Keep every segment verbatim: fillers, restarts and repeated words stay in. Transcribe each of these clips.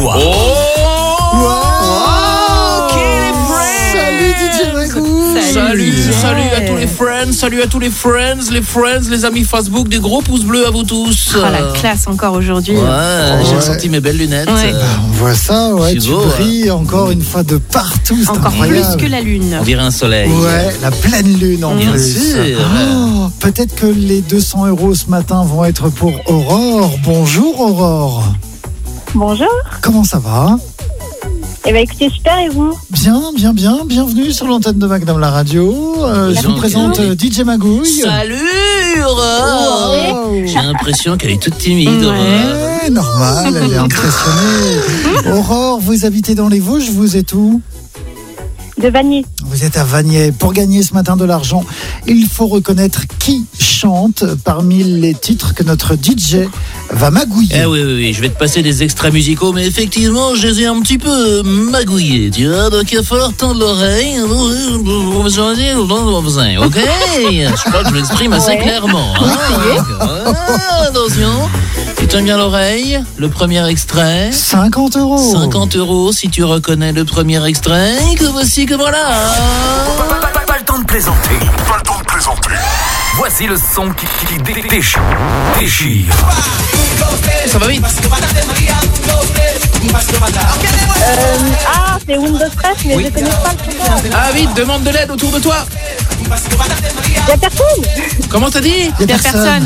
soir. Oh, Wow. oh Quel Salut D J Magou. Salut, salut, salut à tous les friends, salut à tous les friends, les friends, les amis Facebook, des gros pouces bleus à vous tous. Oh la classe encore aujourd'hui. Ouais, Oh, j'ai ouais. sorti mes belles lunettes. Ouais. Euh, On voit ça, ouais, C'est tu beau, brilles encore une fois de partout, c'est Encore incroyable. plus que la lune. On dirait un soleil. Ouais, la pleine lune en Bien plus. sûr. Oh, peut-être que les deux cents euros ce matin vont être pour Aurore. Bonjour Aurore. Bonjour. Comment ça va ? Eh bien, écoutez, super, et vous ? Bien, bien, bien. Bienvenue sur l'antenne de Magnum la radio. Euh, je vous Gentil. présente euh, D J Magouille. Salut Aurore. Wow. J'ai l'impression qu'elle est toute timide. Ouais. Aurore. Ouais, normal, elle est impressionnée. Aurore, vous habitez dans les Vosges, vous êtes où ? De Vanier. Vous êtes à Vanier. Pour gagner ce matin de l'argent, il faut reconnaître qui chante parmi les titres que notre D J va magouiller. Eh oui, oui, oui, je vais te passer des extraits musicaux, mais effectivement, je les ai un petit peu magouillés, tu vois, donc il va falloir tendre l'oreille. Ok, je crois que je m'exprime assez Ouais. clairement. Hein. Ah, attention, tu tiens bien l'oreille, le premier extrait. cinquante euros. cinquante euros si tu reconnais le premier extrait, que voici que voilà. Pas, pas- pas- pas le temps de plaisanter. Pas le temps de plaisanter. Voici le son qui, qui, qui dé- déchire. Déchire. Ça va vite. Euh, ah, c'est Windows Stress, mais je ne connais pas le chanteur. Ah vite, demande de l'aide autour de toi. Il n'y a personne. Comment t'as dit? Il Il n'y a personne.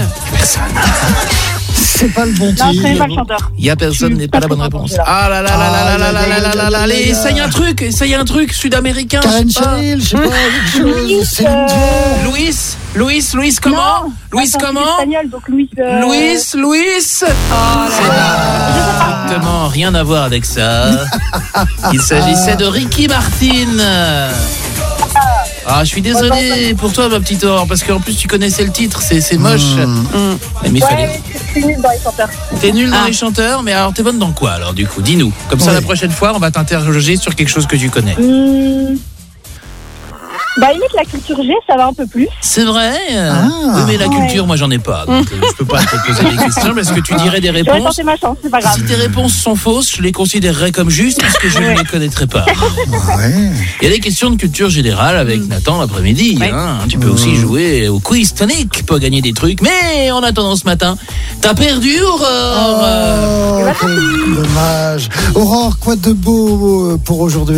C'est pas le bon Non, je ne connais titre. pas le chanteur. Il y a personne, n'est pas la bonne réponse. Ah là là là là là là là là là là. Allez, essaye un truc, essaye un truc sud-américain. Karen je sais pas. Cheryl, je sais pas, quelque chose. Louis, Céline euh, Dion. Louis, Louis, Louis comment? Non. Louis Attends, comment? c'est espagnol, donc Louis. euh, Louis, Louis. Exactement, rien à voir avec ça. Il s'agissait de Ricky Martin. Ah, je suis désolé pour toi, ma petite Aurore, parce qu'en plus tu connaissais le titre, c'est c'est moche. Hmm. Mais il fallait. Ouais, c'est nul dans les chanteurs. T'es nul dans Ah. les chanteurs, mais alors t'es bonne dans quoi alors du coup? Dis-nous. Comme ça Ouais. la prochaine fois, on va t'interroger sur quelque chose que tu connais. Hum... Bah, limite, la culture G, ça va un peu plus. C'est vrai. Ah. Oui, mais la Ouais. culture, moi j'en ai pas. Donc euh, je peux pas te poser des questions parce que tu dirais des J'aurais réponses. tenté ma chance, c'est pas grave. Si tes réponses sont fausses, je les considérerais comme justes parce que je ne les connaîtrais pas. Ouais. Il y a des questions de culture générale avec Nathan l'après-midi. Ouais. Hein. Tu peux aussi jouer au quiz tonic pour gagner des trucs. Mais en attendant ce matin, t'as perdu, Aurore. Oh, quel dommage. Aurore, quoi de beau euh, pour aujourd'hui ?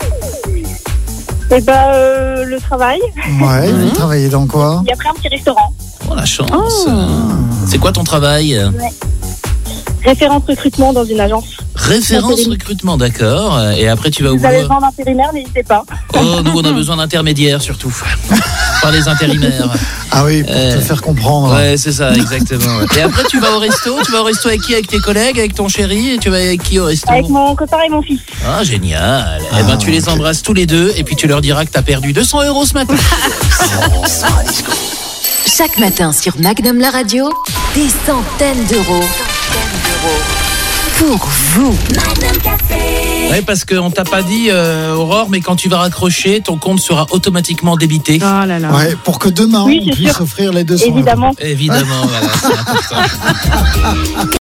Et bah, euh, le travail. Ouais, vous travaillez dans quoi ? Et après, un petit restaurant. Oh la chance. C'est quoi ton travail? Référente recrutement dans une agence. Référence Intérim. recrutement, d'accord. Et après tu vas au Vous avez boulot. besoin d'intérimaire, n'hésitez pas. Oh, nous on a besoin d'intermédiaires surtout. Pas des intérimaires. Ah oui, pour Euh, te faire comprendre. Ouais, c'est ça, exactement. ouais. Et après, tu vas au resto. Tu vas au resto avec qui? Avec tes collègues, avec ton chéri? Et tu vas avec qui au resto? Avec mon copain et mon fils. Ah, génial. Eh ben, tu les embrasses tous les deux et puis tu leur diras que t'as perdu deux cents euros ce matin. Chaque matin sur Magnum la radio, des centaines d'euros pour vous. Ouais, parce qu'on t'a pas dit, euh, Aurore, mais quand tu vas raccrocher, ton compte sera automatiquement débité. Oh là là. Ouais, pour que demain Oui, on c'est puisse sûr. offrir les deux cents euros. Évidemment. Évidemment, voilà, c'est important.